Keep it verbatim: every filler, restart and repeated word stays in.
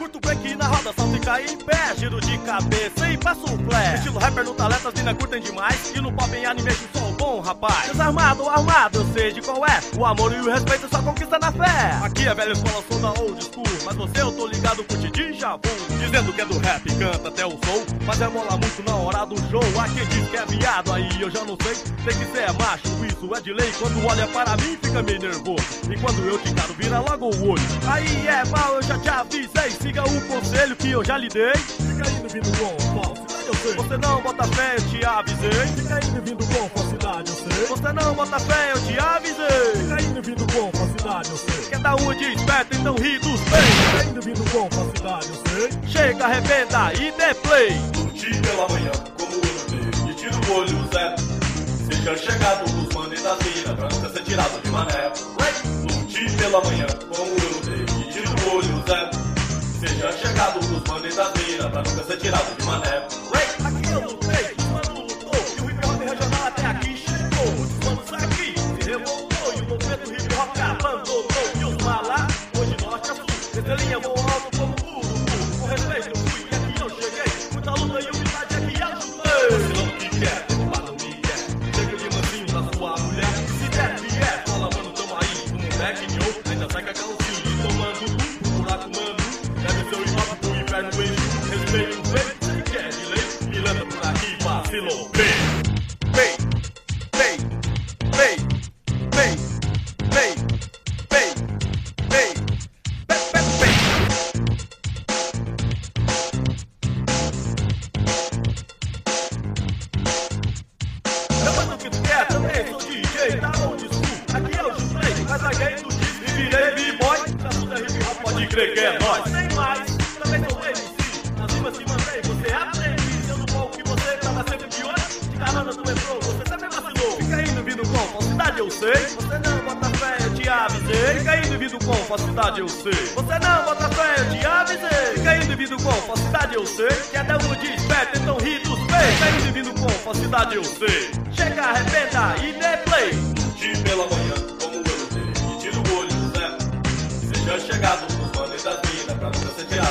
curto break na roda, só fica em pé, giro de cabeça e passo o flare. Estilo rapper no talento, as mina curtem demais, e no pop em anime eu sou bom, rapaz. Desarmado ou armado, eu sei de qual é, o amor e o respeito só conquista na fé. Aqui é velha escola, sou da old school, mas você eu tô ligado com o Titi Jabu. Dizendo que é do rap, canta até o soul, mas é mola muito na hora do show. Aqui diz que é viado, aí eu já não sei, sei que cê é macho, isso é de lei. Quando olha para mim fica meio nervoso, e quando eu te encaro vira logo o olho. Aí é mal, eu já te avisei, siga o conselho que eu já lhe dei. Fica indo vindo com falsidade, eu sei. Você não bota fé, eu te avisei. Fica indo vindo com falsidade, eu sei. Você não bota fé, eu te avisei. Fica indo vindo com falsidade, eu sei. Quer dar uma de esperto, então ri dos peitos. Fica indo vindo com falsidade, eu sei. Chega, arrebenta e dê play. Lute pela manhã, como eu lutei, e tira o olho, Zé. Seja chegado dos manos da mina, pra nunca ser tirado de mané. Lute pela manhã, como eu lutei, e tira o olho, Zé. Seja chegado dos manos da mina, pra nunca ser tirado de mané. Aqui eu lutei, o mano lutou, e o hip hop regional até aqui chegou. Os manos aqui se revoltou, e o movimento hip hop abandonou. E os malá, hoje norte a sul, estrelinha voam alto como tudo. Com respeito eu fui, e aqui eu cheguei. Muita luta e humildade aqui ajudei. Você não me quer, mas não me quer. Chega de mansinho da sua mulher. Se der vier, fala mano, tamo aí. Um moleque de ouro, ainda sai com a calcinha. E tomando um buraco, mano. Deve ser o hip hop do inferno em respeito, vem, sei que é de lei. Milanda por aqui, vacilou. Vem, vem, vem, vem, vem, vem, vem, vem, vem, vem, eu faço o que tu quer, também sou D J, tá old school. Aqui eu chutei, mas a gay do disco e virei b-boy. Já tudo é hip hop, pode crer que é nóis. Sem mais, também sou M C, na cima se mantém, você aprende. Eu no palco que você tava sempre de olho, de carona tu entrou, você sempre vacilou. Fica indo vindo com falsidade, eu sei. Você não bota fé, eu te avisei. Fica indo vindo com falsidade, eu sei. Você não bota fé, eu te avisei. Fica indo vindo com falsidade, eu sei. Que até um de esperto, então ri dos peitos. Fica indo vindo com falsidade, eu sei. Chega, arrebenta e dê play. Lute pela manhã, como eu lutei, e tira o olho, Zé. Seja chegado dos manos da mina, pra nunca ser tirado